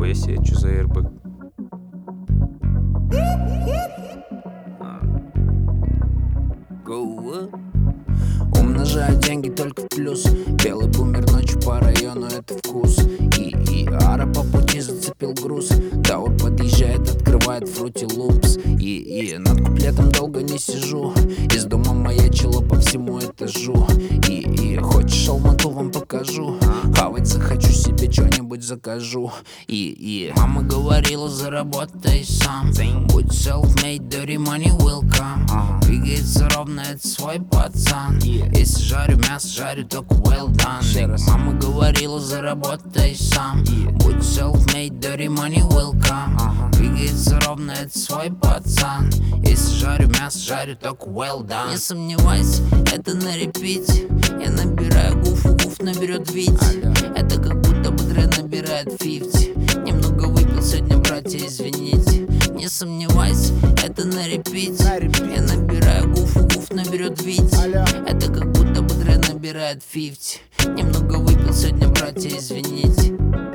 себе, что за airbag? Умножаю деньги только в плюс. Белый бумер ночью по району, это вкус. И ара по пути зацепил груз. Таур подъезжает, открывает Fruity Loops. И над куплетом долго не сижу. Из дома маячило по всему этажу. И хочешь Алмату вам покажу. Хавать захочу, себе что-нибудь закажу. И мама говорила, заработай сам. Будь self-made, dirty money will come. Двигается ровно, это свой пацан. Если жарю мясо, жарю только well done. Мама говорила, заработай сам. Будь self-made, dirty money will come. Двигается ровно, это свой пацан. Если жарю мясо, жарю только well done. Не сомневайся, это на репите. Я набираю гуфу, гуф наберет Вить. Это как будто бы Дре набирает 50. Немного выпил сегодня, братья, извините. Не сомневайся, это на репите. Я набираю гуфу, гуф наберет Вить. Это как будто бы Дре набирает 50. Немного выпил сегодня, братья, извините.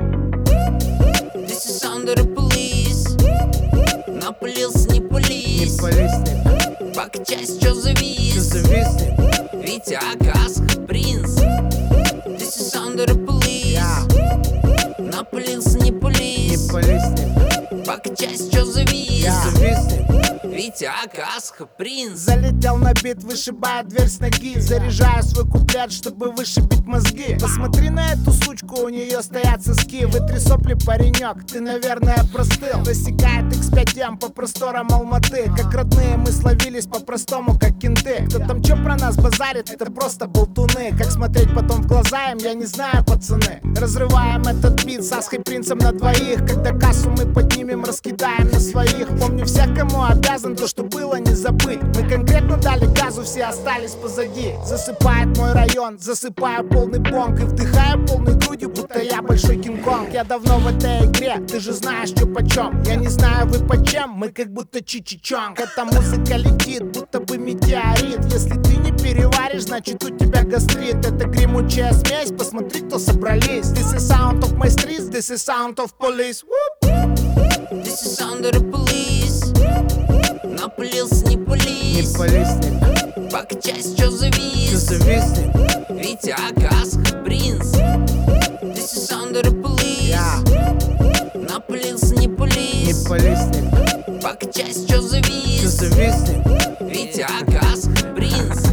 This is under the police. Напылился, не пылись. Пока часть, чё завис. Витя, Акасха, принц. This is under the police. Напылился, не пылись. Пока часть, чё завис. Витя, Акасха, принц. Залетел на бит, вышибая дверь с ноги. Заряжаю свой куплет, чтобы вышибить мозги. Посмотри на эту сучку, у нее стоят соски. Вытри сопли, паренек, ты, наверное, простыл. Рассекает X5M по просторам Алматы. Как родные мы словились по-простому, как кенты. Кто там чё про нас базарит, это просто болтуны. Как смотреть потом в глаза им, я не знаю, пацаны. Разрываем этот бит с Асхой принцем на двоих. Когда кассу мы поднимем, раскидаем на своих. Помню всех, кому обязан, то, что было, не забыть. Мы конкретно дали газу, все остались позади. Засыпает мой район, засыпаю полный бонг. И вдыхаю полной грудью, будто я большой Кинг-Конг. Я давно в этой игре, ты же знаешь, что почем. Я не знаю, вы почем, мы как будто Чичи-Чонг. Эта музыка летит, будто бы метеорит. Если ты не переваришь, значит у тебя гастрит. Это гремучая смесь, посмотри, кто собрались. This is sound of my streets, this is sound of police. This is under the police. Напылился, не пылись. Пока часть, чё завис. Витя, Акасха, принц. This is under the police. Напылился, не пылись. Пока часть, чё завис. Витя, Акасха, принц.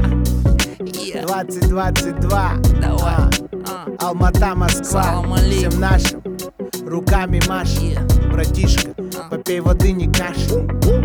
2022. Давай. Алмата, Москва. Салам алейкум. Всем нашим руками машем. Братишка, попей воды, не кашляй.